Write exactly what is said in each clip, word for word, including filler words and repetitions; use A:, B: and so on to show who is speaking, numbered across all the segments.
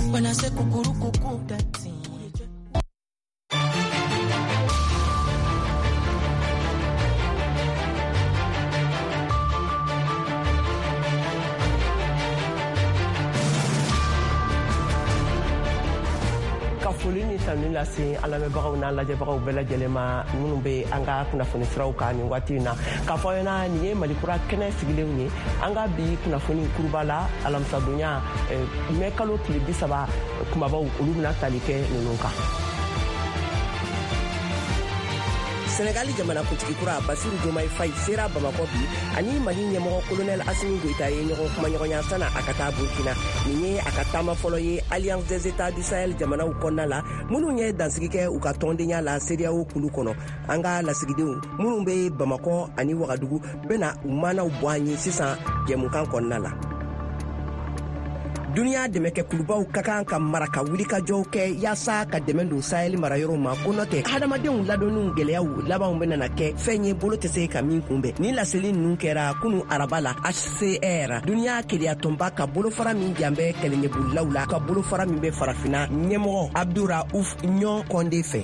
A: When I say kukuru kuku, that's it.
B: Foli ni tanu lase alamebagaw na lajɛbagaw bɛɛ lajɛlen ma minnu bɛ an ka kunnafoni siraw kan nin waati na k'a fɔ aw ɲɛna nin ye Malikura kɛnɛ sigilenw ye an ka bi kunnafoni kuruba la alamisadonya mai kalo tile bi saba kumabaw olu bɛna tali kɛ ninnu kan. Senegali jamana kuntigi kura Basiru Diomaye Faye sera Bamako bi ani Mali ɲɛmɔgɔ colonel Assimi Goïta ye ɲɔgɔn kuma ɲɔgɔnya sana a ka taa Burkina nin ye a ka taama fɔlɔ ye Alliance des États du Sahel jamanaw kɔnɔna la minnu ye dansigi kɛ u ka tɔndenya la C E D E A O kulu kɔnɔ an ka lasigidenw minnu bɛ Bamako ani Wagadugu bɛna u manaw bɔ an ye sisan jɛmukan kɔnɔna la. Duniya dɛmɛ kɛ kulubaw ka kan ka maraka wuli ka jɔw kɛ yaasa ka dɛmɛ don Sahel marayɔrɔ ma ko nɔ tɛ hadamadenw ladonniw gɛlɛyaw labanw bɛna kɛ fɛn ye bolo tɛ se ka min kunbɛn ni laseli ninnu kɛra kunu araba la H C R duniya keleyatɔnba ka bolofara min jan bɛ kɛlɛɲɛbolilaw la ka bolofara min bɛ farafina ɲɛmɔgɔ Abdouraouf Ɲɔn Kɔnde fɛ.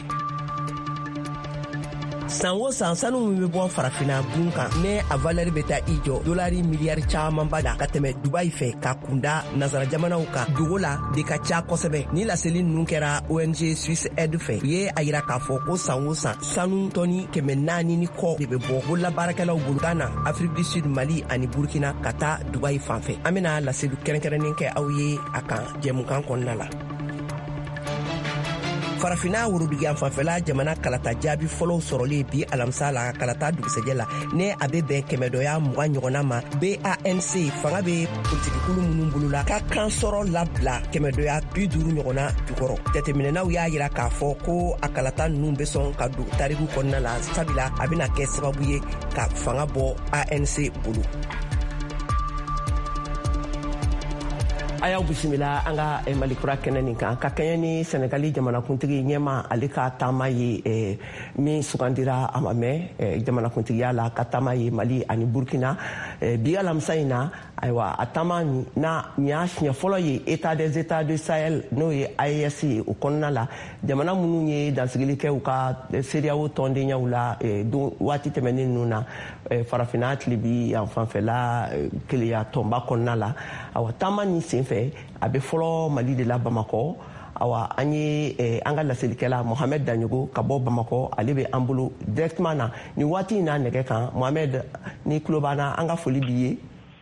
B: San o san sanu min bɛ bɔ farafina bun kan ne a valeur bɛ taa i jɔ dolari miliyari camanba la ka tɛmɛ Dubai fɛ ka kunda nazara jamanaw kan dogo la de ka ca kosɛbɛ ni laseli ninnu kɛra O N G Swiss Aid fɛ u ye a yira k'a fɔ ko san o san sanu tɔni kɛmɛ naani ni kɔ de bɛ bɔ bololabaarakɛlaw bolo Ghana, Afrique du Sud, Mali ani Burkina ka taa Dubai fan fɛ an bɛna laseli kɛrɛnkɛrɛnnen kɛ aw ye a kan jɛmukan kɔnɔna la. Farafina worodugiyan fanfɛla jamana kalata jaabi fɔlɔw sɔrɔlen bi alamisa la kalata dugusɛjɛ la ne a bɛ bɛn kɛmɛdɔya mugan ɲɔgɔnna ma B A N C fanga bɛ politikikulu minnu bolo la ka kan sɔrɔ labila kɛmɛdɔya bi duuru ɲɔgɔnna jukɔrɔ jateminɛnaw y'a yira k'a fɔ ko a kalata ninnu bɛ sɔn ka don tariku kɔnɔna la sabula a bɛna kɛ sababu ye ka fanga bɔ A N C bolo. A y'aw bisimila an ka Malikura kɛnɛ nin kan ka kɛɲɛ ni Senegali jamanakuntigi ɲɛma ale ka taama ye min sugandira a ma mɛn jamanakuntigiya la ka taama ye Mali ani Burkina bi alamisa in na ayiwa a taama na nin y'a siɲɛ fɔlɔ ye État des États du Sahel n'o ye A E S ye o kɔnɔna la jamana minnu ye dansigili kɛ u ka C E D E A O tɔndenyaw la don waati tɛmɛnen ninnu na farafina tilibi yan fanfɛla keleya tɔnba kɔnɔna la awa taama ni senfɛ a bɛ fɔlɔ Mali de la Bamakɔ awa an ye an ka laselikɛla Mohamed Daɲogo ka bɔ Bamakɔ ale bɛ an bolo directement na ni waati in na nɛgɛ kan Mohamed ni tulo b'an na an ka foli b'i ye.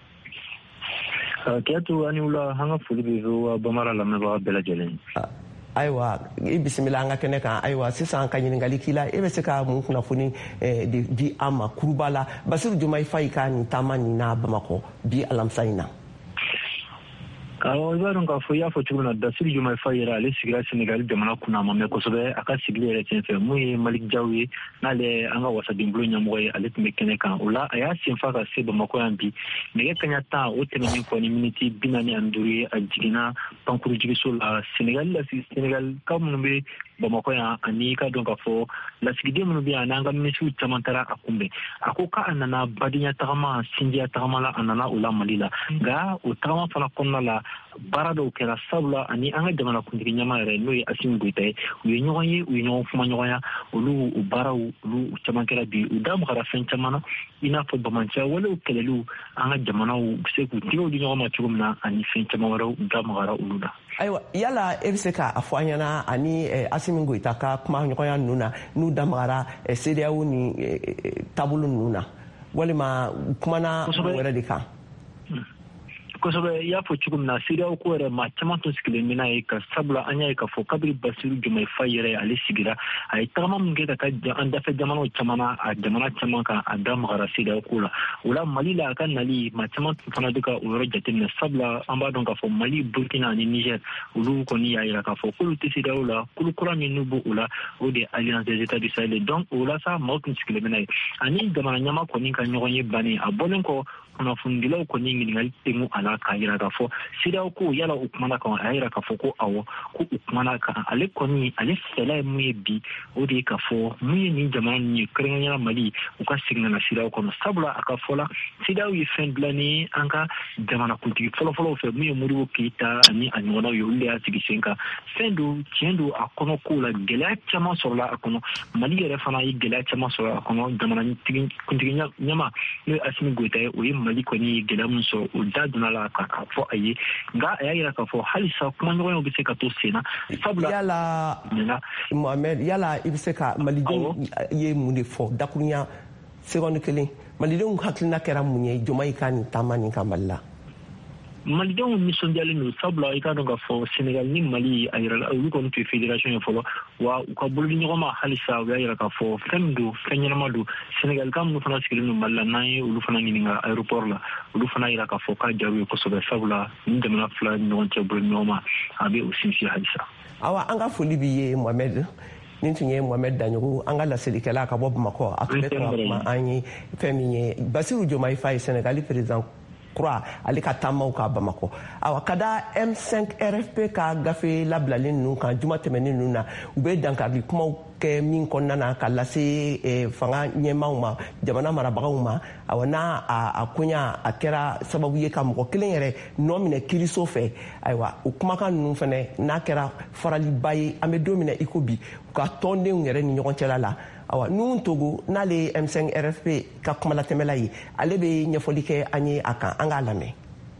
C: Kɛtu ani wula an ka foli b'i ye Bamara lamɛnbaga bɛɛ lajɛlen.
B: Ayiwa i bisimila an ka kɛnɛ kan ayiwa sisan ka ɲininkali k'i la e bɛ se ka mun kunnafoni de di an ma kuruba la Basiru Diomaye Faye ka nin taama nin na Bamakɔ bi alamisa in na.
C: awɔ i b'a dɔn k'a fɔ i y'a fɔ cogo min na Basiru Diomaye Faye yɛrɛ ale sigira Senegali jamana kunna a ma mɛn kosɛbɛ a ka sigili yɛrɛ sen fɛ mun ye Malick Diaw ye n'ale an ka wasadenbolo ɲɛmɔgɔ ye ale tun bɛ kɛnɛ kan o la a y'a sen fa ka se Bamakɔ yan bi nɛgɛ kaɲa tan o tɛmɛnen kɔ ni miniti bi naani ani duuru ye a jiginna pankuru jigiso la Senegali lasigi Senegali ka minnu bɛ Bamakɔ yan ani ka dɔn k'a fɔ lasigiden minnu bɛ yan n'an ka minisiriw caman taara a kunbɛn a ko k'a nana badenya tagama sinjiya tagama la a nana o la Mali la nka o tagama fana kɔnɔna la baara dɔw kɛra sabula ani an ka jamanakuntigi ɲɛma yɛrɛ n'o ye Assimi Goïta ye u ye ɲɔgɔn ye u ye ɲɔgɔn kuma ɲɔgɔnya olu u baaraw olu caman kɛra bi u da magara fɛn caman na i n'a fɔ bamanciya walew kɛlɛliw an ka jamanaw bɛ se k'u tigɛw di ɲɔgɔn ma cogo min na ani fɛn caman wɛrɛw u da magara olu la.
B: Ayiwa yala e bɛ se k'a fɔ an ɲɛna ani Assimi Goïta ka kuma ɲɔgɔnya ninnu na n'u da magara C E D E A O ni taabolo ninnu na walima u kumana mun wɛrɛ de kan.
C: kosɛbɛ i y'a fɔ cogo min na C E D E A O ko yɛrɛ maa caman tun sigilen bɛ n'a ye ka sabula an y'a ye k'a fɔ kabiri Basiru Diomaye Faye yɛrɛ ale sigira a ye tagama min kɛ ka taa an dafɛ jamanaw caman na a jamana caman kan a da magara C E D E A O ko la o la Mali la a ka nali maa caman tun fana bɛ ka o yɔrɔ jateminɛ sabula an b'a dɔn k'a fɔ Mali Burkina ani Niger olu kɔni y'a jira k'a fɔ k'olu tɛ C E D E A O la kulu kura min n'u b'o o la o de ye Alliance des États du Sahel donc o la sa maaw tun sigilen bɛ n'a ye ani jamana ɲɛma kɔni ka ɲɔgɔn ye bannen a bɔlen kɔ kunnafonidilaw kɔni ɲininkali tɛ a la la k'a yira k'a fɔ CEDEAO ko yala u kumana kan a yira k'a fɔ ko awɔ ko u kumana kan ale kɔni ale fɛla ye mun ye bi o de ye k'a fɔ mun ye nin jamana ninnu ye kɛrɛnkɛrɛnnenya Mali u ka segin ka na CEDEAO kɔnɔ sabula a ka fɔ la CEDEAO ye fɛn dilannen an ka jamanakuntigi fɔlɔfɔlɔw fɛ mun ye Modibo Keyita ani a ɲɔgɔnnaw ye olu de y'a sigi sen kan fɛn don tiɲɛ don a kɔnɔ ko la gɛlɛya caman sɔrɔla a kɔnɔ Mali yɛrɛ fana ye gɛlɛya caman sɔrɔ a kɔnɔ jamanakuntigi ɲɛma n'o ye Asimi Goyita ye o ye Mali kɔni ye gɛlɛya min sɔrɔ o da donna la k'a fɔ a ye nka a y'a yira k'a fɔ halisa kumaɲɔgɔnyaw bɛ se ka to sen na sabula
B: yala Mohamed yala i bɛ se ka malidenw ye mun de fɔ dakurunya seconde kelen malidenw hakilina kɛra mun ye jɔn y'i ka nin taama nin ka Mali la
C: malidenw nisɔndiyalen don sabula i k'a dɔn k'a fɔ Senegal ni Mali a yira olu kɔni tun ye fédération ye fɔlɔ wa u ka bolodi ɲɔgɔn ma halisa u y'a yira k'a fɔ fɛn min don fɛn ɲɛnama don Senegal ka minnu fana sigilen don Mali la n'an ye olu fana ɲininka aéroport la olu fana yira k'a fɔ k'a jaabi ye kosɛbɛ sabula ni jamana fila ni ɲɔgɔn cɛ bolodi ɲɔgɔn ma a bɛ o sinsin halisa.
B: Awa an ka foli b'i ye Mohamed nin tun ye Mohamed Daɲogo an ka laselilikɛla ka bɔ Bamakɔ a tun bɛ ka kuma an ye fɛn min ye Basiru Diomaye Faye Senegal président kura ale ka taamaw ka Bamakɔ awa ka da M cinq R F P ka gafe labilalen ninnu kan juma tɛmɛnen ninnu na u bɛ dankari kumaw kɛ min kɔnɔna na ka lase fanga ɲɛmaaw ma jamana marabagaw ma awa n'a a koɲa a kɛra sababu ye ka mɔgɔ kelen yɛrɛ nɔ minɛ kiiriso fɛ ayiwa o kumakan ninnu fɛnɛ n'a kɛra faraliba ye an bɛ don min na i ko bi u ka tɔndenw yɛrɛ ni ɲɔgɔn cɛla la awa Nuhun Togo n'ale ye M cinq R F P ka kumalatɛmɛla ye ale bɛ ɲɛfɔli kɛ an ye a kan an k'a lamɛn.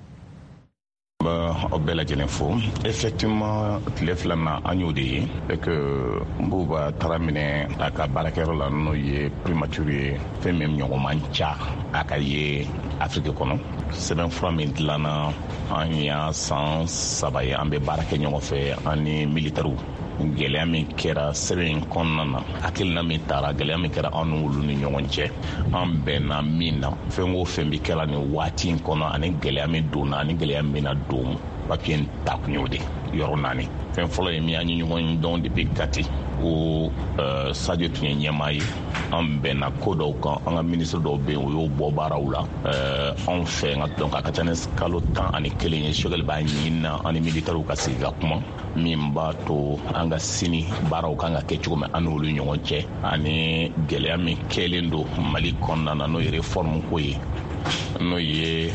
D: Aw bɛɛ lajɛlen fo effectivement tile filanan an y'o de ye et que Buba taara minɛ a ka baarakɛyɔrɔ la n'o ye primature ye fɛn min ɲɔgɔn man ca a ka ye Afrique kɔnɔ sɛbɛnfura min dilanna an y'a san saba ye an bɛ baara kɛ ɲɔgɔn fɛ an ni militaires gɛlɛya min kɛra sɛbɛn in kɔnɔna na hakilina min taara gɛlɛya min kɛra an n'olu ni ɲɔgɔn cɛ an bɛnna min na fɛn o fɛn bi kɛra nin waati in kɔnɔ ani gɛlɛya min donna ani gɛlɛya min na don papiye in ta kun y'o de yɔrɔ naani fɛn fɔlɔ ye min an ye ɲɔgɔn dɔn depuis Kati ko Sadio tun ye ɲɛmaa ye an bɛnna ko dɔw kan an ka ministre dɔw bɛ yen o y'o bɔ baaraw la anw fɛ nka donc a ka ca ni kalo tan ani kelen ye Choguel b'a ɲini na ani militaires ka sigi ka kuma min b'a to an ka sini baaraw kan ka kɛ cogo min an n'olu ɲɔgɔn cɛ ani gɛlɛya min kɛlen don Mali kɔnɔna na n'o ye réforme ko ye n'o ye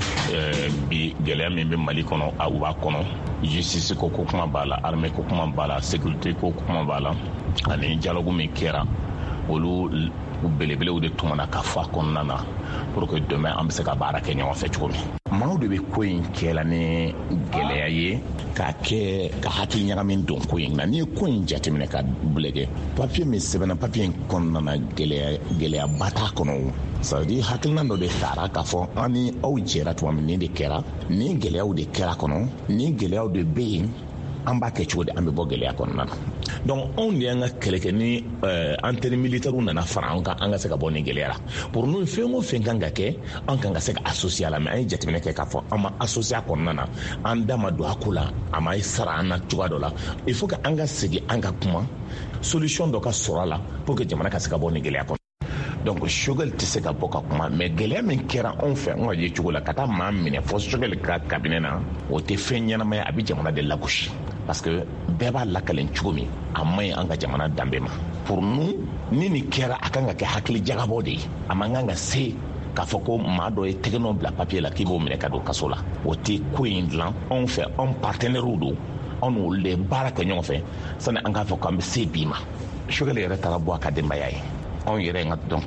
D: bi gɛlɛya min bɛ Mali kɔnɔ a b'a kɔnɔ justice ko ko kuma b'a la armée ko kuma b'a la sécurité ko kuma b'a la ani dialogue min kɛra olu belebelew de tuma ka fɔ a kɔnɔna na pour que demain an bɛ se ka baara kɛ ɲɔgɔn fɛ cogo min maaw de bɛ ko in kɛla ni gɛlɛya ye k'a kɛ ka hakili ɲagami don ko in na n'i ye ko in jateminɛ ka bilege papiye min sɛbɛnna papiye in kɔnɔna na gɛlɛya gɛlɛyaba t'a kɔnɔ ça veut dire hakilina dɔ de taara k'a fɔ an ni aw jɛra tuma min nin de kɛra nin gɛlɛyaw de kɛra kɔnɔ nin gɛlɛyaw de bɛ yen an b'a kɛ cogo di an bɛ bɔ gɛlɛya kɔnɔna na donc anw de y'an ka kɛlɛ kɛ ni an teri militaires nana fara an kan an ka se ka bɔ nin gɛlɛya la pour nous fɛn o fɛn kan ka kɛ an kan ka se ka associer a la mais an ye jateminɛ kɛ k'a fɔ an ma associer a kɔnɔna na an da ma don a ko la a ma sara an na cogoya dɔ la il faut que an ka segin an ka kuma solution dɔ ka sɔrɔ a la pour que jamana ka se ka bɔ nin gɛlɛya kɔnɔ. Donc Choguel tɛ se ka bɔ ka kuma mais gɛlɛya min kɛra anw fɛ an ka ye cogo la ka taa maa minɛ fɔ Choguel ka cabinet na o tɛ fɛn ɲɛnama ye a bɛ jamana de lagosi parce que bɛɛ b'a lakalen cogo min a man ɲi an ka jamana danbe ma pour nous ni nin kɛra a kan ka kɛ hakili jagabɔ de ye a man kan ka se k'a fɔ ko maa dɔ ye tɛgɛ nɔ bila papiye la k'i b'o minɛ ka don kaso la o tɛ ko in dilan anw fɛ anw partenaires don anw n'olu de baara kɛ ɲɔgɔn fɛ sani an k'a fɔ k'an bɛ se bi ma Choguel yɛrɛ taara bɔ a ka denbaya ye anw yɛrɛ nka donc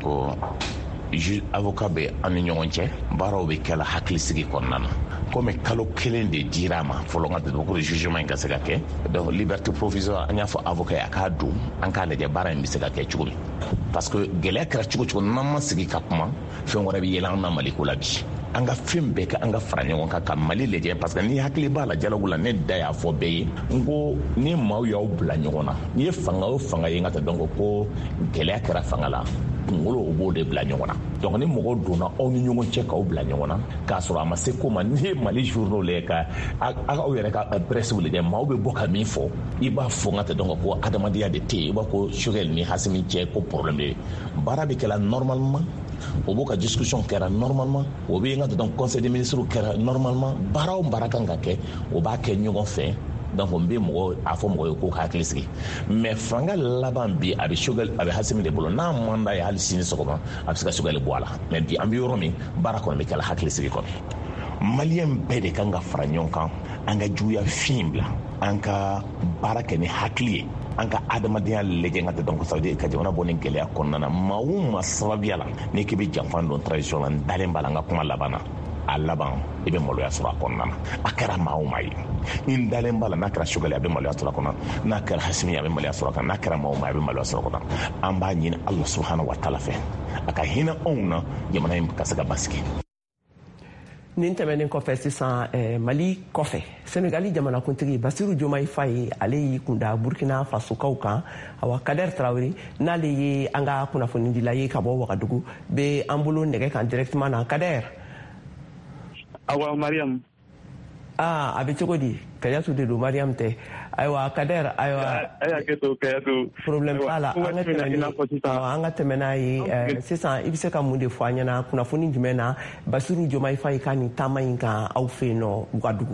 D: juge avocat bɛ an ni ɲɔgɔn cɛ baaraw bɛ kɛla hakilisigi kɔnɔna na komi kalo kelen de dira a ma fɔlɔ ka dɔn ko jugement in ka se ka kɛ donc liberté provisoire an y'a fɔ avocat ye a k'a don an k'a lajɛ baara in bɛ se ka kɛ cogo min parce que gɛlɛya kɛra cogo cogo n'an ma sigi ka kuma fɛn wɛrɛ bɛ yɛlɛ an na Mali ko la bi an ka fɛn bɛɛ kɛ an ka fara ɲɔgɔn kan ka Mali lajɛ parce que ni hakili b'a la dialogue la ne da y'a fɔ bɛɛ ye n ko ni maaw y'aw bila ɲɔgɔn na n'i ye fanga o fanga ye n ka taa dɔn ko gɛlɛya kɛra fanga la kunkolo o b'o de bila ɲɔgɔn na donc ni mɔgɔ donna aw ni ɲɔgɔn cɛ k'aw bila ɲɔgɔn na k'a sɔrɔ a ma se ko ma n'i ye Mali journaux lajɛ ka aw yɛrɛ ka presse lajɛ maaw bɛ bɔ ka min fɔ i b'a fɔ n ka taa dɔn ko adamadenya de tɛ yen i b'a ko Choguel ni Hasimi cɛ ko problème de baara bɛ kɛla normalement o b'o ka discussion kɛra normalement o bɛ yen ka don conseil des ministres kɛra normalement baara o baara kan ka kɛ o b'a kɛ ɲɔgɔn fɛ donc n bɛ mɔgɔ a fɔ mɔgɔ ye k'o hakili sigi mais fanga laban bi a bɛ Choguel a bɛ Hasimi de bolo n'a mandat ye hali sini sɔgɔma a bɛ se ka Choguel bɔ a la mais bi an bɛ yɔrɔ min baara kɔni bɛ kɛla hakili sigi kɔnɔ maliyɛn bɛɛ de kan ka fara ɲɔgɔn kan an ka juguya fiɲɛ bila an ka baara kɛ ni hakili ye an ka adamadenya lajɛ ka tɛ dɔn ça veut dire ka jamana bɔ ni gɛlɛya kɔnɔna na maa o maa sababuya la n'i k'i bɛ janfa dɔn tradition la n dalen b'a la n ka kuma laban na a laban i bɛ maloya sɔrɔ a kɔnɔna na a kɛra maa o maa ye n dalen b'a la n'a kɛra Choguel a bɛ maloya sɔrɔ a kɔnɔ n'a kɛra Hasimi a bɛ maloya sɔrɔ a kɔnɔ n'a kɛra maa o maa a bɛ maloya sɔrɔ a kɔnɔ an b'a ɲini Ala subhanahu wa taala fɛ a ka hinɛ anw na jamana in ka se ka basigi.
B: nin tɛmɛnen kɔfɛ sisan eh, Mali kɔfɛ Senegali jamanakuntigi Basiru Diomaye Faye ale y'i kunda Burkina Fasokaw kan awa Kader Traoré n'ale ye an ka kunnafonidila ye ka bɔ Wagadugu bɛ an bolo nɛgɛ kan directement na Kader.
E: Awa Mariam.
B: Ah a bɛ cogo di Kayatu de don Mariam tɛ ayiwa Kader ayiwa problème t'a la an ka tɛmɛ n'a ye sisan i bɛ se ka mun de fɔ an ɲɛna kunnafoni jumɛn na Basiru Diomaye Faye ka nin taama in kan aw fɛ yen nɔ Wagadugu.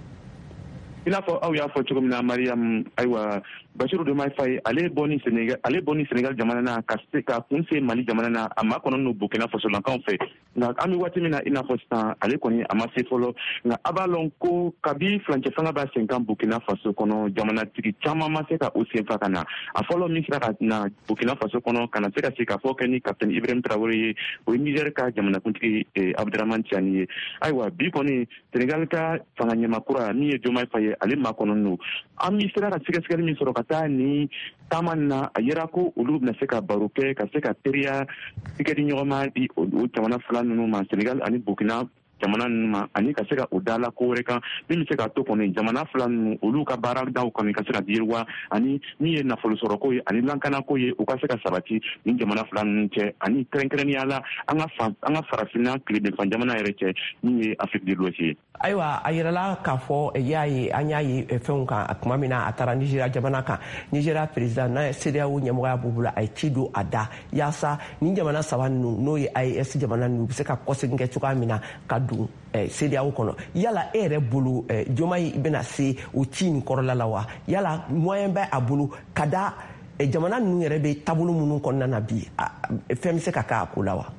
E: I n'a fɔ aw y'a fɔ cogo min na Mariam ayiwa Basiru Diomaye Faye ale bɔ ni Sénégal ale bɔ ni Sénégal jamana na ka se ka kun se Mali jamana na a ma kɔnɔ n'o Burkina Faso lankaw fɛ nka an bɛ waati min na i n'a fɔ sisan ale kɔni a ma se fɔlɔ nka a b'a lɔn ko kabi furancɛ fanga b'a sen kan Burkina Faso kɔnɔ jamanatigi caman ma se ka o sen fa ka na a fɔlɔ min sera ka na Burkina Faso kɔnɔ ka na se ka se ka fɔ kɛ ni capitaine Ibrahim Traoré ye o ye Niger ka jamanakuntigi Abdraman Tiani ye ayiwa bi kɔni Sénégal ka fanga ɲɛmakura min ye Diomaye Faye ale ma kɔnɔ n'o an bɛ sera ka sɛgɛsɛgɛli min sɔrɔ ka taa ni taama na a yera ko olu bɛna se ka baro kɛ ka se ka teriya tigɛdi ɲɔgɔn ma di o jamana fila ninnu ma Sénégal ani Burkina jamana ninnu ma ani ka se ka o dala ko wɛrɛ kan min bɛ se ka to kɔni jamana fila ninnu olu ka baaradaw kɔni ka se ka yiriwa ani min ye nafolo sɔrɔko ye ani lankanako ye u ka se ka sabati ni jamana fila ninnu cɛ ani kɛrɛnkɛrɛnnenya la an ka an ka farafinna tilebinfan jamana yɛrɛ cɛ min ye Afrique de l'Ouest ye.
B: Ayiwa a yirala k'a fɔ y'a ye an y'a ye fɛnw kan tuma min na a taara Nigéria jamana kan Nigéria président n'a ye C D E A O ɲɛmɔgɔya b'u bolo a ye ci don a da yaasa ni jamana saba ninnu n'o ye A E S jamana ninnu u bɛ se ka kɔsegin kɛ cogoya min na ka don C D E A O kɔnɔ yala e yɛrɛ bolo Diomaye bɛna se o ci in kɔrɔla la wa yala moyen bɛ a bolo ka da jamana ninnu yɛrɛ bɛ taabolo minnu kɔnɔna na bi fɛn bɛ se ka k'a ko la wa.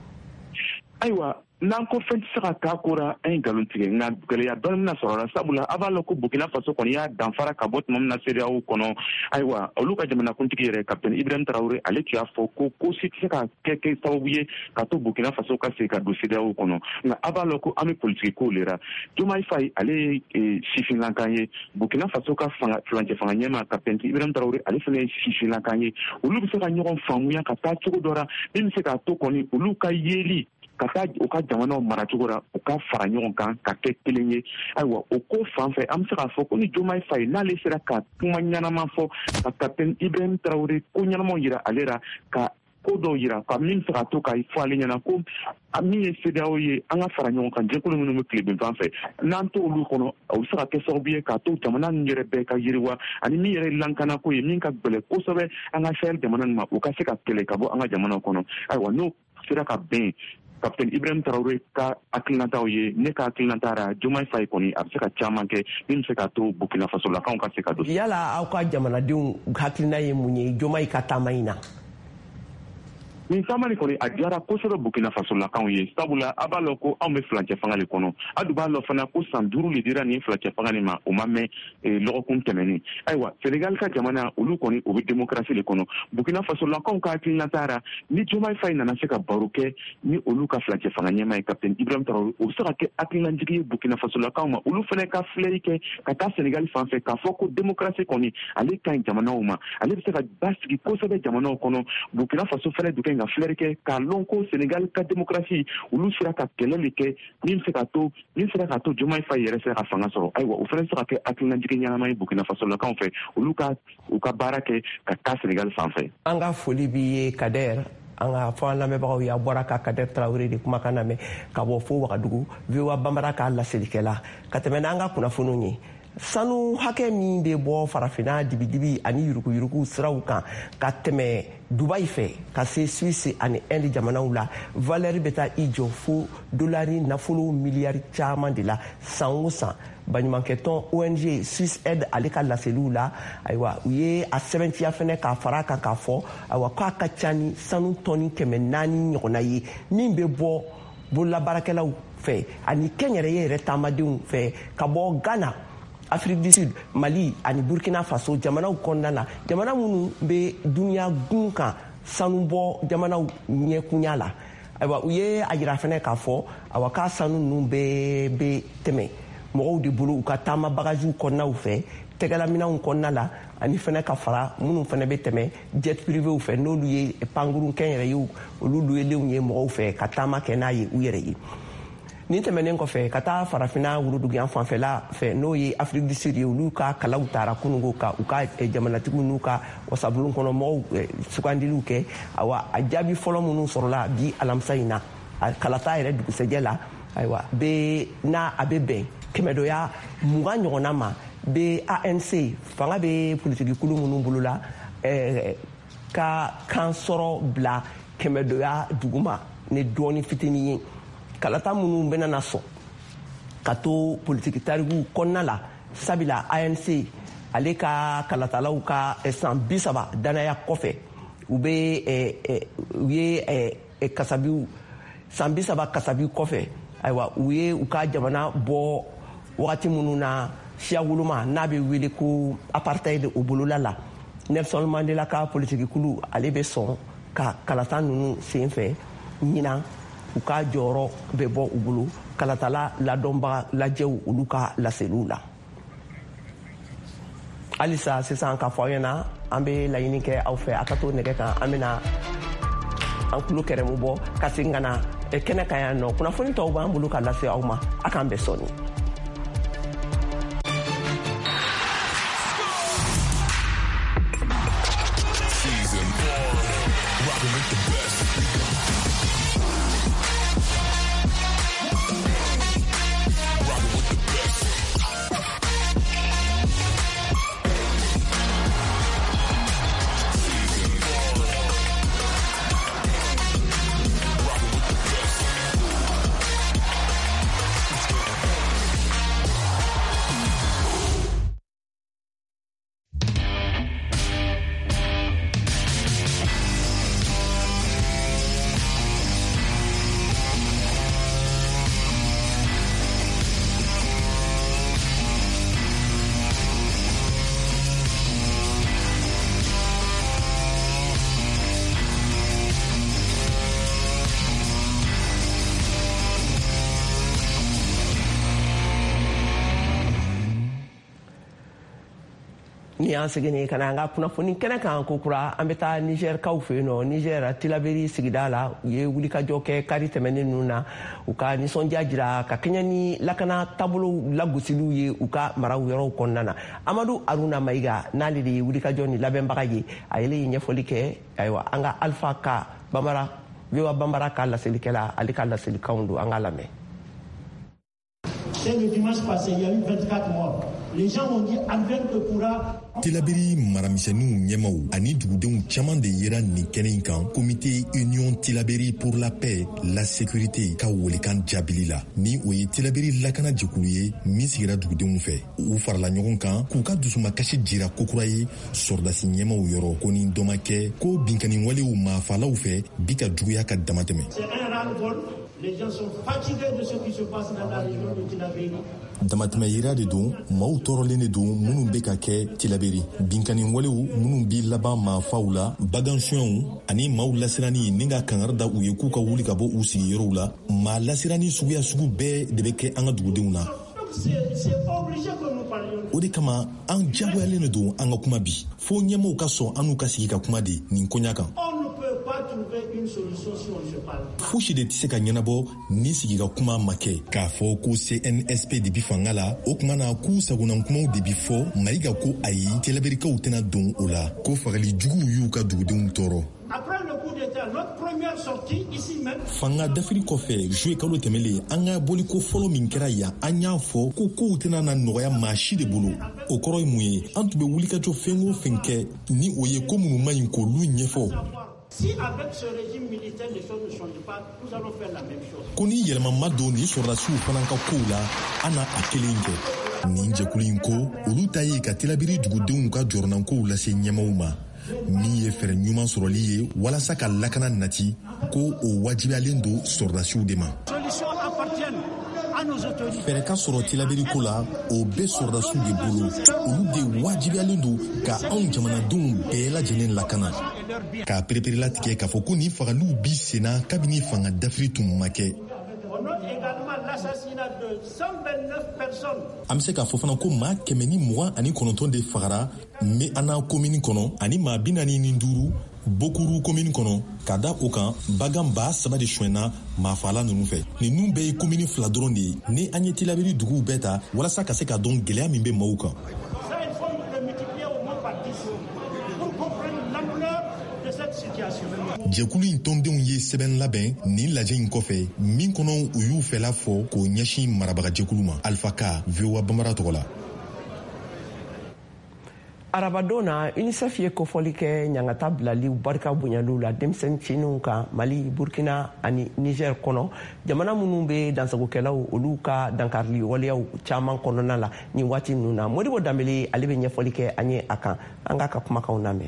E: Ayiwa n'an ko fɛn tɛ se ka k'a ko la an ye nkalon tigɛ nka gɛlɛya dɔɔni bɛna sɔrɔ la sabula a b'a lɔn ko Burkina Faso kɔni y'a danfara ka bɔ tuma min na C D E A O kɔnɔ ayiwa olu ka jamanakuntigi yɛrɛ capitaine Ibrahim Traoré ale tun y'a fɔ ko ko si tɛ se ka kɛ kɛ sababu ye ka to Burkina Faso ka segin ka don C D E A O kɔnɔ nka a b'a lɔn ko an bɛ politiki kow le la Diomaye Faye ale ye sifinlankan ye Burkina Faso ka fanga furancɛ fanga ɲɛmaa capitaine Ibrahim Traoré ale fana ye sifinlankan ye olu bɛ se ka ɲɔgɔn faamuya ka taa cogo dɔ la min bɛ se k'a to kɔni olu ka yeli ka taa u ka jamanaw mara cogo la u ka fara ɲɔgɔn kan ka kɛ kelen ye ayiwa o ko fan fɛ an bɛ se k'a fɔ ko ni Diomaye Faye n'ale sera ka kuma ɲɛnama fɔ ka capitaine Ibrahim Traoré ko ɲɛnamaw yira ale la ka ko dɔw yira ka min bɛ se ka to k'a fɔ ale ɲɛna ko min ye C D E A O ye an ka fara ɲɔgɔn kan jɛkulu minnu bɛ tilebinfan fɛ n'an to olu kɔnɔ o bɛ se ka kɛ sababu ye k'a to jamana ninnu yɛrɛ bɛɛ ka yiriwa ani min yɛrɛ lankanako ye min ka gɛlɛn kosɛbɛ an ka Sahel jamana ninnu ma u ka se ka kɛlɛ ka bɔ an ka jamanaw kɔnɔ ayiwa n'o sera ka bɛn capitaine Ibrahim Traoré ka hakilinataw ye ne ka hakilinata ra Diomaye Faye kɔni a bɛ se ka caman kɛ min bɛ se ka to Burkina Faso lakaw ka se ka don.
B: Yala aw ka jamanadenw hakilina ye mun ye Diomaye ka taama in na.
E: nin taama ni kɔni a diyara kosɛbɛ Burkina Faso lakaw ye sabula a b'a lɔn ko anw bɛ furancɛ fanga le kɔnɔ a dun b'a lɔn fana ko san duuru le dira nin furancɛ fanga nin ma o ma mɛn lɔgɔkun tɛmɛnen ayiwa Sénégal ka jamana olu kɔni o bɛ démocratie le kɔnɔ Burkina Faso lakaw ka hakilinata ra ni Diomaye Faye nana se ka baro kɛ ni olu ka furancɛ fanga ɲɛmaa ye capitaine Ibrahim Traoré o bɛ se ka kɛ hakilinajigi ye Burkina Faso lakaw ma olu fana ka filɛli kɛ ka taa Sénégal fan fɛ k'a fɔ ko démocratie kɔni ale ka ɲi jamanaw ma ale bɛ se ka basigi kosɛbɛ jamanaw kɔnɔ Burkina Faso fana dun ka ɲi ka filɛli kɛ k'a lɔn ko Sénégal ka démocratie olu sera ka kɛlɛ le kɛ min bɛ se ka to min sera ka to Diomaye Faye yɛrɛ sera ka fanga sɔrɔ ayiwa o fana bɛ se ka kɛ hakilinajigi ɲɛnama ye Burkina Faso lakaw fɛ olu ka u ka baara kɛ ka taa Sénégal fan fɛ.
B: An ka foli b'i ye Kader an ka fɔ an lamɛnbagaw ye a bɔra ka Kader Traoré de kumakan lamɛn ka bɔ fo Wagadugu V O A Banbara k'a laselilikɛla ka tɛmɛ n'an ka kunnafoniw ye sanu hakɛ min bɛ bɔ farafina dibidibi ani yuruguyurugu siraw kan ka tɛmɛ Dubai fɛ ka se Suisse ani Inde jamanaw la valeur bɛ taa i jɔ fo dolari nafolo miliyari caman de la san o san. Baɲumankɛtɔn O N G Swiss Aid ale ka laseliw la ayiwa u ye a sɛbɛntiya fɛnɛ k'a fara kan k'a fɔ ayiwa k'a ka ca ni sanu tɔni kɛmɛ naani ɲɔgɔnna ye min bɛ bɔ bololabaarakɛlaw fɛ ani kɛnyɛrɛye yɛrɛ taamadenw fɛ ka bɔ Ghana, Afrique du Sud, Mali ani Burkina Faso jamanaw kɔnɔna na jamana minnu bɛ duniya gun kan sanubɔ jamanaw ɲɛkunya la ayiwa u ye a yira fɛnɛ k'a fɔ ayiwa k'a sanu ninnu bɛɛ bɛ tɛmɛ mɔgɔw de bolo u ka taama bagajiw kɔnɔnaw fɛ tɛgɛlaminɛw kɔnɔna la ani fɛnɛ ka fara minnu fɛnɛ bɛ tɛmɛ jet privéw fɛ n'olu ye pankurun kɛnyɛrɛyew olu luyelenw ye mɔgɔw fɛ ka taama kɛ n'a ye u yɛrɛ ye. Nin tɛmɛnen kɔfɛ ka taa farafina woroduguyan fanfɛla fɛ n'o ye Afrique du Sud ye olu ka kalaw taara kunungo ka u ka jamanatigiw n'u ka wasabulon kɔnɔ mɔgɔw sugandiliw kɛ awa a jaabi fɔlɔ minnu sɔrɔla bi alamisa in na a kalata yɛrɛ dugusɛjɛ la ayiwa bɛ n'a a bɛ bɛn kɛmɛdɔya mugan ɲɔgɔnna ma bɛ A N C fanga bɛ politikikulu minnu bolo la ka kan sɔrɔ bila kɛmɛdɔya duguma ni dɔɔni fitinin ye. Kalata minnu bɛna na sɔn ka to politiki tariku kɔnɔna la sabila A N C ale ka kalatalaw ka san bi saba danaya kɔfɛ u bɛ u ye kasabiw san bi saba kasabi kɔfɛ ayiwa u ye u ka jamana bɔ wagati minnu na siya woloma n'a bɛ wele ko apartheid o bolola la Nelson Mandela ka politikikulu ale bɛ sɔn ka kalata ninnu senfɛ ɲinan u ka jɔyɔrɔ bɛ bɔ u bolo kalatala ladɔnbaga lajɛw olu ka laseliw la. Halisa sisan k'a fɔ aw ɲɛna an bɛ laɲini kɛ aw fɛ a ka to nɛgɛ kan an bɛna an tulo kɛrɛmu bɔ ka segin ka na kɛnɛ kan yan nɔ kunnafoni tɔw b'an bolo ka lase aw ma a k'an bɛɛ sɔni. Ni an seginne ka na an ka kunnafoni kɛnɛ kan ko kura an bɛ taa Niger kaw fɛ yen nɔ Niger Tilaberi sigida la u ye wulikajɔ kɛ kari tɛmɛnen ninnu na u ka nisɔndiya jira ka kɛɲɛ ni lakana taabolo lagosiliw ye u ka maraw yɔrɔw kɔnɔna na. Amadu Aruna Mayiga n'ale de ye wulikajɔ ni labɛnbaga ye a yɛlɛ ɲɛfɔli kɛ ayiwa an ka Alpha ka Bambara Vewa Bambara ka laselikɛla ale ka laselikanw don an ka lamɛn.
F: C'est le dimanche passé, il y a eu vingt-quatre morts. Les gens m'ont dit advienne que pourra.
G: Tilaberi maramisɛnninw ɲɛmaw ani dugudenw caman de yera nin kɛnɛ in kan comité Union Tilaberi pour la paix la sécurité ka welekan jaabili la ni o ye Tilaberi lakana jɛkulu ye min sigira dugudenw fɛ u farala ɲɔgɔn kan k'u ka dusumakasi jira kokura ye sɔrɔdasi ɲɛmaw yɔrɔ ko ni dɔ ma kɛ ko binkani walew maafalaw fɛ bi ka juguya ka damatɛmɛ.
F: C'est un ras-le-bol. Les gens sont fatigués de ce qui se passe dans la région de Tilaberi.
G: damatɛmɛ yira de don maaw tɔɔrɔlen de don minnu bɛ ka kɛ Tilaberi binkani walew minnu bi laban maafaw la bagansuɲɛw ani maaw lasirani ni ka kangari da u ye k'u ka wuli ka bɔ u sigiyɔrɔw la maa lasirani suguya sugu bɛɛ de bɛ kɛ an ka dugudenw na. O de kama an jagoyalen de don an ka kuma bi fo ɲɛmɔgɔw ka sɔn an n'u ka sigi ka kuma de nin koɲa kan. Fosi de tɛ se ka ɲɛnabɔ ni sigi ka kuma ma kɛ k'a fɔ ko C N S P de bi fanga la o tuma na k'u sagonankumaw de bi fɔ Mayiga ko ayi Tilaberikaw tɛna don o la ko fagali juguw y'u ka dugudenw tɔɔrɔ.
F: notre première sortie ici même.
G: Fanga dafiri kɔfɛ jouer kalo tɛmɛlen an ka boli ko fɔlɔ min kɛra yan an y'a fɔ ko kow tɛna na nɔgɔya maa si de bolo. O kɔrɔ ye mun ye an tun bɛ wulikajɔ fɛn o fɛn kɛ ni o ye ko minnu man ɲi k'olu ɲɛfɔ.
F: Si avec ce régime militaire les choses ne changent pas, nous allons faire la même chose.
G: Ko ni yɛlɛma ma don ni sɔrɔdasiw fana ka kow la an na a kelen kɛ. Nin jɛkulu in ko olu ta ye ka Tilaberi dugudenw ka jɔrɔnankow lase ɲɛmaaw ma. Min ye fɛɛrɛ ɲuman sɔrɔli ye walasa ka lakana nati ko o wajibiyalen don sɔrɔdasiw de ma. Fɛɛrɛ ka sɔrɔ Tilaberi ko la o bɛ sɔrɔdasiw de bolo. Olu de wajibiyalen don ka anw jamanadenw bɛɛ lajɛlen lakana. K'a pereperela tigɛ k'a fɔ ko ni fagaliw bi senna kabini fanga dafiri tun ma kɛ. An bɛ se k'a fɔ fana ko maa kɛmɛ ni mugan ani kɔnɔntɔn de fagara Meana komini kɔnɔ ani maa bi naani ni duuru Bokuru komini kɔnɔ ka da o kan bagan ba saba de suɲɛna maafala ninnu fɛ. Ninnu bɛɛ ye komini fila dɔrɔn de ye ni an ye Tilaberi duguw bɛɛ ta walasa ka se ka dɔn gɛlɛya min bɛ maaw kan. Jɛkulu in tɔndenw ye sɛbɛn labɛn nin lajɛ in kɔfɛ min kɔnɔ u y'u fɛla fɔ k'o ɲɛsin marabaga jɛkulu ma. Alpha K, V O A Bambara tɔgɔ la.
B: Arabadon na UNICEF ye kofɔli kɛ ɲangata bilaliw barika bonyaliw la denmisɛnninw kan Mali, Burkina ani Niger kɔnɔ. Jamana minnu bɛ dansagokɛlaw olu ka dankarili waleyaw caman kɔnɔna la ni waati ninnu na. Modibo Dambele ale bɛ ɲɛfɔli kɛ an ye a kan an ka ka kumakanw lamɛn.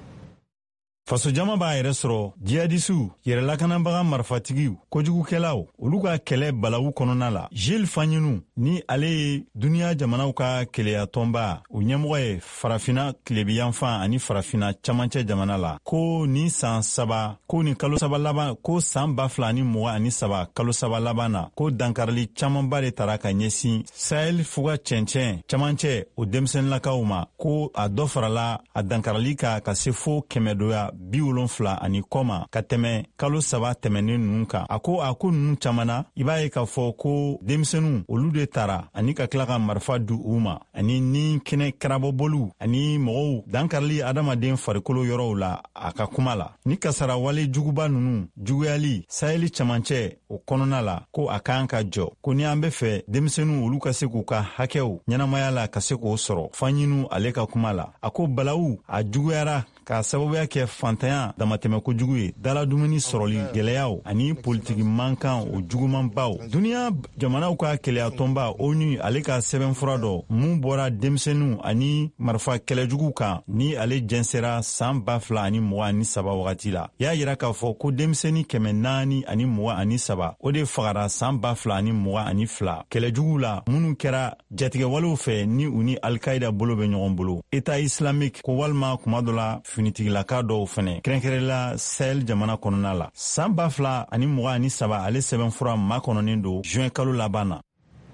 H: Faso jama b'a yɛrɛ sɔrɔ jihadisiw yɛrɛlakanabaga marifatigiw kojugukɛlaw olu ka kɛlɛ balawu kɔnɔna la. Gilles Fanyinu ni ale ye duniya jamanaw ka kɛlɛya tɔnba o ɲɛmɔgɔ ye farafina tilebiyanfan ani farafina camancɛ jamana la ko ni san saba ko ni kalo saba laban ko san ba fila ani mugan ani saba kalo saba laban na ko dankarili camanba de tara ka ɲɛsin Sahel fuga cɛncɛn camancɛ o denmisɛnninlakaw ma ko a dɔ farala a dankarili ka ka se fo kɛmɛ doya bi wolonfila ani kɔma ka tɛmɛ kalo saba tɛmɛnen ninnu kan. A ko a ko ninnu camana i b'a ye k'a fɔ ko denmisɛnninw olu de tara ani ka tila ka marifa du u ma ani ni kɛnɛ karabɔboliw ani mɔgɔw dankarili adamaden farikolo yɔrɔw la a ka kuma la. Ni kasara wale juguba ninnu juguyali Saheli camancɛ o kɔnɔna la ko a kan ka jɔ ko ni an bɛ fɛ denmisɛnninw olu ka se k'u ka hakɛw ɲɛnamaya la ka se k'o sɔrɔ. Fanyinu ale ka kuma la a ko balawu a juguyara ka sababuya kɛ fantanya damatɛmɛ kojugu ye dala dumuni sɔrɔli gɛlɛyaw ani politiki mankan o jugumanbaw. Duniya jamanaw ka kɛlɛya tɔnba ONU ale ka sɛbɛnfura dɔ mun bɔra denmisɛnninw ani marifa kɛlɛjugu kan ni ale jɛnsɛra san ba fila ani mugan ani saba wagati la. Y'a yira k'a fɔ ko denmisɛnnin kɛmɛ naani ani mugan ani saba o de fagara san ba fila ani mugan ani fila kɛlɛjugu la minnu kɛra jatigɛwalew fɛ ni u ni Al-Qaida bolo bɛ ɲɔgɔn bolo. État islamique ko walima kuma dɔ la finitigilaka dɔw fɛnɛ kɛrɛnkɛrɛnla Sahel jamana kɔnɔna la. San ba fila ani mugan ani saba ale sɛbɛnfura ma kɔnɔnen don juin kalo laban na.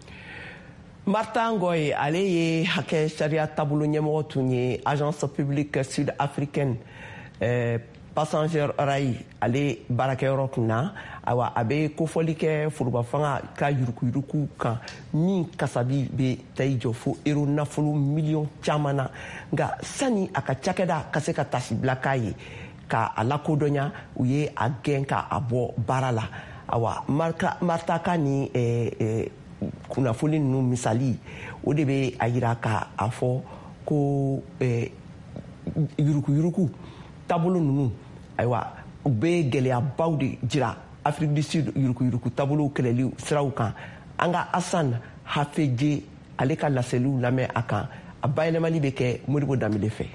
B: Martin Ngoy ale ye hakɛ sariya taabolo ɲɛmɔgɔ tun ye agence publique sud-africaine eh, passenger rail ale baarakɛyɔrɔ kun na. Awa a bɛ kofɔli kɛ forobafanga ka yurukuyuruku kan min kasabi bɛ tayi jɔ fo euro nafolo miliyɔn caman na. Nka sani a ka cakɛda ka se ka tasibila k'a ye ka a lakodɔnya u ye a gɛn ka a bɔ baara la. Awa Marta ka ni eh, eh, kunnafoni ninnu misali o de bɛ a yira ka a fɔ ko eh, yurukuyuruku taabolo ninnu ayiwa u bɛ gɛlɛyabaw de jira Afrique du Sud yurukuyuruku taabolo kɛlɛli siraw kan. An ka Asan Hafeje ale ka laseliw lamɛn a kan a bayɛlɛmali bɛ kɛ Modibo Dambele fɛ.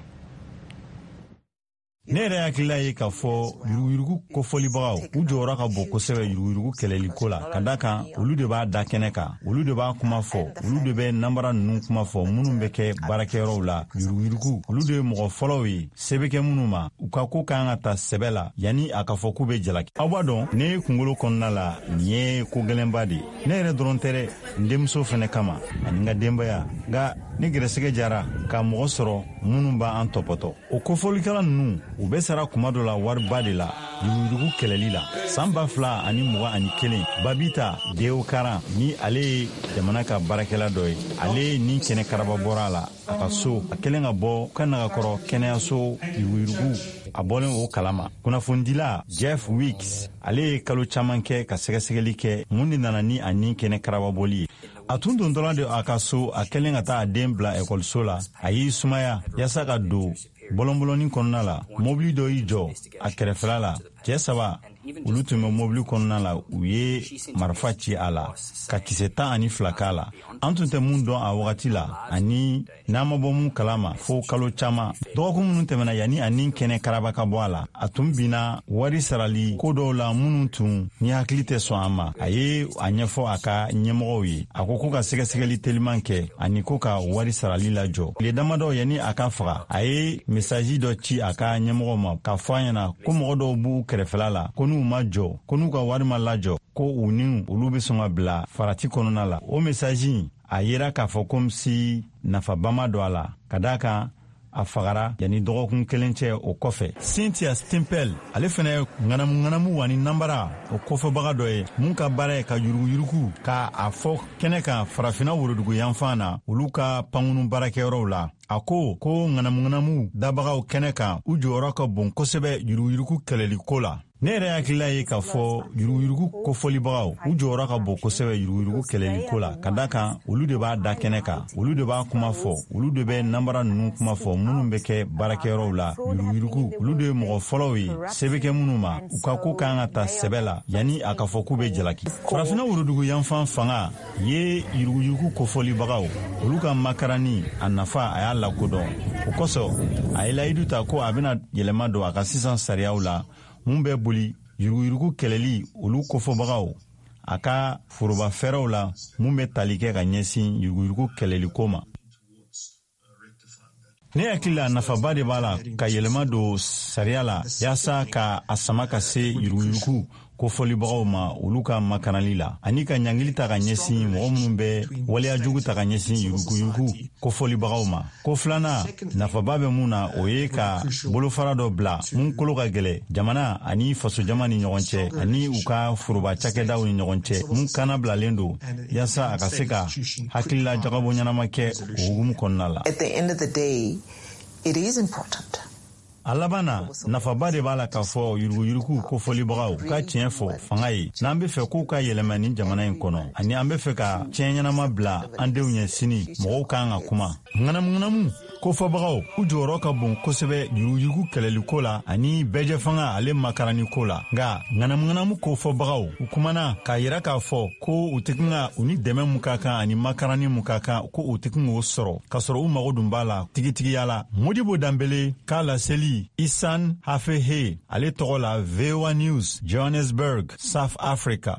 H: Ne yɛrɛ hakilila ye k'a fɔ yuruguyurugu kofɔlibagaw u jɔyɔrɔ ka bon kosɛbɛ yuruguyurugu kɛlɛliko la ka da kan olu de b'a da kɛnɛ kan olu de b'a kuma fɔ olu de bɛ nanbara ninnu kuma fɔ minnu bɛ kɛ baarakɛyɔrɔw la yuruguyurugu olu de ye mɔgɔ fɔlɔw ye sɛbɛ kɛ minnu ma u ka ko kan ka ta sɛbɛ la yanni a ka fɔ k'u bɛ jalaki. Aw b'a dɔn ne ye kunkolo kɔnɔna la nin ye ko gɛlɛnba de ye ne yɛrɛ dɔrɔn tɛ dɛ n denmuso fɛnɛ kama ani n ka denbaya nka ni gɛrɛsɛgɛ jara ka mɔgɔ sɔrɔ minnu b'a an tɔpɔtɔ. O kofɔlikɛla ninnu u bɛ sara kuma dɔ la wariba de la yuruguyurugu kɛlɛli la. san ba fila ani mugan ani kelen Babita Deokaran ni ale ye jamana ka baarakɛla dɔ ye. Ale ni kɛnɛ karaba bɔra a la a ka so a kɛlen ka bɔ ka nagakɔrɔ kɛnɛyaso yuruguyurugu a bɔlen o kalama. Kunnafonidila Jeff Weeks ale ye kalo caman kɛ ka sɛgɛsɛgɛli kɛ mun de nana ni a ni kɛnɛ karaba bɔli ye. A tun don dɔrɔn de a ka so a kɛlen ka taa a den bila ekɔliso la. A y'i sumaya yaasa ka don bɔlɔnbɔlɔnin kɔnɔna la. Mobili dɔ y'i jɔ a kɛrɛfɛla la. Cɛ saba olu tun bɛ mobili kɔnɔna la u ye marifa ci a la ka kisɛ tan ani fila k'a la. An tun tɛ mun dɔn a wagati la ani n'an ma bɔ mun kalama fo kalo caman. Dɔgɔkun minnu tɛmɛna yanni a ni kɛnɛ karaba ka bɔ a la a tun binna wari sarali ko dɔw la minnu tun ni hakili tɛ sɔn a ma. A ye a ɲɛfɔ a ka ɲɛmɔgɔw ye. A ko ko ka sɛgɛsɛgɛli teliman kɛ ani ko ka wari sarali lajɔ. Tile damadɔ yanni a ka faga a ye mesaji dɔ ci a ka ɲɛmɔgɔw ma k'a fɔ a ɲɛna ko mɔgɔ dɔw b'u kɛrɛfɛla la ko n'u ma jɔ ko n'u ka wari ma lajɔ ko u ni olu bɛ sɔn ka bila farati kɔnɔna la. O mesaji a yera k'a fɔ comme si nafaba ma don a la ka d'a kan a fagara yanni dɔgɔkun kelen cɛ o kɔfɛ. Cynthia Stimpel ale fana ye ŋanamu ŋanamu ani nanbara o kɔfɛbaga dɔ ye mun ka baara ye ka yuruguyurugu ka a fɔ kɛnɛ kan farafina worodugu yanfan na olu ka pankunu baarakɛyɔrɔw la. A ko ko ŋanamu ŋanamu dabagaw kɛnɛ kan u jɔyɔrɔ ka bon kosɛbɛ yuruguyurugu kɛlɛli ko la. Ne yɛrɛ hakilila ye k'a fɔ yuruguyurugu kofɔlibagaw u jɔyɔrɔ ka bon kosɛbɛ yuruguyurugu kɛlɛli ko la ka da kan olu de b'a da kɛnɛ kan olu de b'a kuma fɔ olu de bɛ nanbara ninnu kuma fɔ minnu bɛ kɛ baarakɛyɔrɔw la yuruguyurugu olu de ye mɔgɔ fɔlɔw ye sɛbɛ kɛ minnu ma u ka ko kan ka ta sɛbɛ la yanni a ka fɔ k'u bɛ jalaki. Farafina worodugu yanfan fanga ye yuruguyurugu kofɔlibagaw olu ka makarani a nafa a y'a lakodɔn o kosɔn a ye layidu ta ko a bɛna yɛlɛma don a ka sisan sariyaw la mun bɛ boli yuruguyurugu kɛlɛli olu kofɔbagaw a ka foroba fɛrɛw la mun bɛ tali kɛ ka ɲɛsin yuruguyurugu kɛlɛli ko ma. Ne hakili la nafaba de b'a la ka yɛlɛma don sariya la yaasa ka a sama ka se yuruguyurugu kofɔlibagaw ma olu ka makanali la ani ka ɲangili ta ka ɲɛsin mɔgɔ minnu bɛ waleya jugu ta ka ɲɛsin yuruguyurugu kofɔlibagaw ma. Ko filanan nafaba bɛ mun na o ye ka bolofara dɔ bila mun kolo ka gɛlɛ jamana ani fasojama ni ɲɔgɔn cɛ ani u ka foroba cakɛdaw ni ɲɔgɔn cɛ mun kana bilalen don yaasa a ka se ka hakilila jagabɔ ɲɛnama kɛ o hukumu kɔnɔna la.
A: At the end of the day, it is important.
H: A laban na nafaba de b'a la k'a fɔ yuruguyurugu kofɔlibagaw ka tiɲɛ fɔ fanga ye n'an bɛ fɛ k'u ka yɛlɛma ni jamana in kɔnɔ ani an bɛ fɛ ka tiɲɛ ɲɛnama bila an denw ɲɛ sini mɔgɔw kan ka kuma. ŋanamu ŋanamu kofɔbagaw u jɔyɔrɔ ka bon kosɛbɛ yuruguyurugu kɛlɛliko la ani bɛɛjɛ fanga ale makarani ko la nka ŋanamu ŋanamu kofɔbagaw u kumana k'a yira k'a fɔ ko u tɛ kan u ni dɛmɛ mun ka kan ani makarani mun ka kan ko u tɛ kan k'o sɔrɔ k'a sɔrɔ u mago dun b'a la tigitigiya la. Modibo Dambele k'a laseli Isan Hafehe ale tɔgɔ la V O A News Johannesburg South Africa.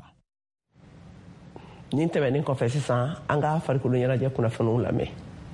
B: Nin tɛmɛnen kɔfɛ sisan an ka farikolo ɲɛnajɛ kunnafoniw lamɛn.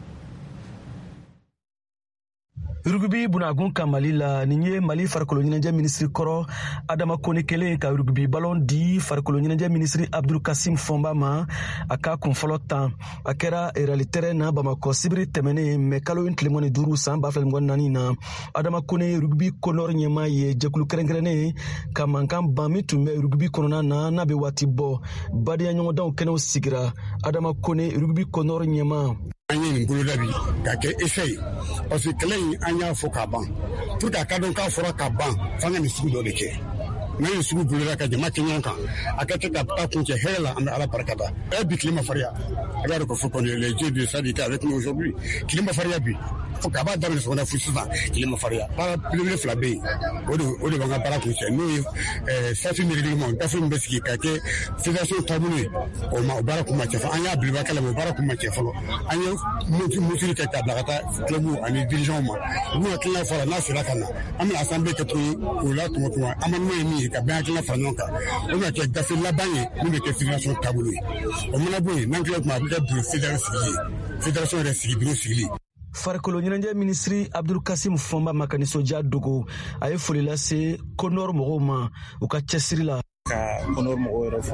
I: Urugubi bunagun ka Mali la nin ye Mali farikolo ɲɛnajɛ minisiri kɔrɔ Adama Kone kelen ka Urugubi ballon di farikolo ɲɛnajɛ minisiri Abdul Kasim Fɔnba ma a ka kunfɔlɔ tan a kɛra Rally terrain na Bamakɔ sibiri tɛmɛnen mɛ kalo in tile mugan ni duuru san ba fila ni mugan ni naani na Adama Kone Urugubi kɔnɔri ɲɛma ye jɛkulu kɛrɛnkɛrɛnnen ka mankan ban min tun bɛ Urugubi kɔnɔna na n'a bɛ waati bɔ badenya ɲɔgɔndanw kɛnɛw sigira. Adama Kone Urugubi kɔnɔri ɲɛma
J: an ye nin boloda bi ka kɛ essai ye parce que kɛlɛ in an y'a fɔ k'a ban pour que a ka dɔn k'a fɔra ka ban f'an ka nin sugu dɔ de kɛ n'an ye sugu boloda ka jama kɛ ɲɔgɔn kan a ka kɛ ka taa kuncɛ hɛrɛ la an bɛ ala barika da ɛ bi tile ma fariya a b'a dɔn k'a fɔ kɔni les dieux de ça dit avec nous aujourd'hui tile ma fariya bi fo k'a b'a daminɛ sɔgɔmada fo sisan tile ma fariya baara belebele fila bɛ yen o de o de b'an ka baara kuncɛ n'o ye sasi miiriliman gafe min bɛ sigi ka kɛ fédération taabolo ye o ma o baara kun ma cɛ fɔlɔ an y'a belebeleba kɛlɛ o baara kun ma cɛ fɔlɔ an ye motiri kɛ k'a bila ka taa club ani dirigeant ma u bɛna hakilina fɔ a la n'a sera ka na an bɛna assemblée kɛ tuguni o la tuma tuma amendement ye min ye ka bɛɛ hakilina fara ɲɔgɔn kan o bɛna kɛ gafe laban ye min bɛ kɛ fédération taabolo ye o mana bɔ yen n'an tilala tuma a bɛ kɛ bureau fédéral sigi ye fédération yɛrɛ sigi bureau sigili.
I: farikolo ɲɛnajɛ minisiri Abdul Kasim Fɔnba ma ka nisɔndiya dogo a ye foli lase Konɔri mɔgɔw ma u ka cɛsiri la.
K: Ka Konɔri mɔgɔw yɛrɛ fɔ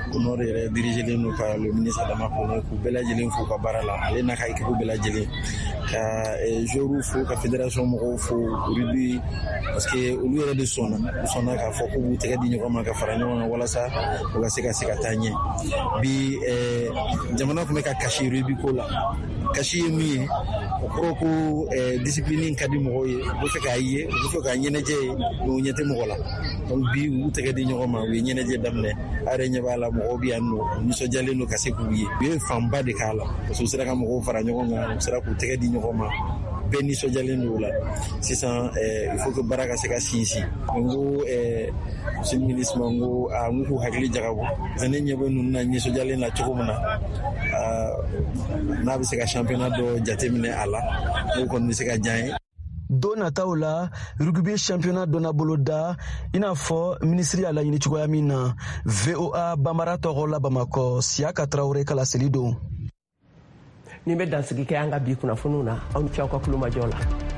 K: Nord yɛrɛ dirigelen don ka le ministre Adama Kone k'u bɛɛ lajɛlen fo ka baara la ale n'a ka équipe bɛɛ lajɛlen ka joueurs fo ka fédération mɔgɔw fo rugby parce que olu yɛrɛ de sɔnna u sɔnna k'a fɔ k'u b'u tɛgɛ di ɲɔgɔn ma ka fara ɲɔgɔn kan walasa u ka se ka se ka taa ɲɛ bi jamana tun bɛ ka kasi rugby ko la kasi ye min ye o kɔrɔ ko discipline ka di mɔgɔw ye u bɛ fɛ k'a ye u bɛ fɛ ka ɲɛnajɛ ye o ɲɛ tɛ mɔgɔ la donc bi u tɛgɛ di ɲɔgɔn ma u ye ɲɛnajɛ daminɛ a yɛrɛ ɲɛ b'a la mɔgɔw bɛ yan nɔ u nisɔndiyalen don ka se k'u ye u ye fanba de k'a la parce que u sera ka mɔgɔw fara ɲɔgɔn kan u sera k'u tɛgɛ di ɲɔgɔn ma bɛɛ nisɔndiyalen don o la sisan il faut que baara ka se ka sinsin n ko monsieur le ministre n ko a n k'u hakili jagabɔ ne ɲɛ bɛ ninnu na nisɔndiyalen na cogo min na n'a bɛ se ka championnat dɔ jateminɛ a la n'o kɔni bɛ se ka diya ye.
I: Don nataw la rugby championnat donna bolo da i n'a fɔ ministiri y'a laɲini cogoya min na V O A banbara tɔgɔ la Bamakɔ Siyaka Traoré kalaseli don.
B: Nin bɛ dansigi kɛ an ka bi kunnafoniw na aw ni cɛw ka kulomajɔ la.